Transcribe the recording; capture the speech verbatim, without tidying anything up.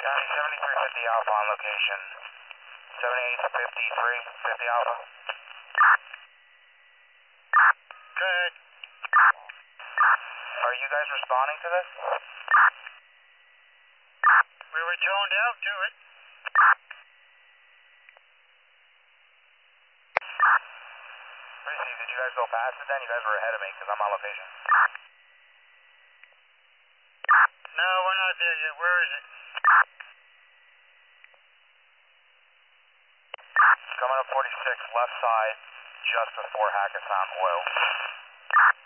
Johnny, seventy-three fifty Alpha on location. seventy-eight fifty-three fifty Alpha. Go ahead. Are you guys responding to this? We were toned out to it. Receive, did you guys go past it then? You guys were ahead of me because I'm on location. No, we're not there yet. Where is it? Coming up forty-six, left side, just before Hackettstown Oil.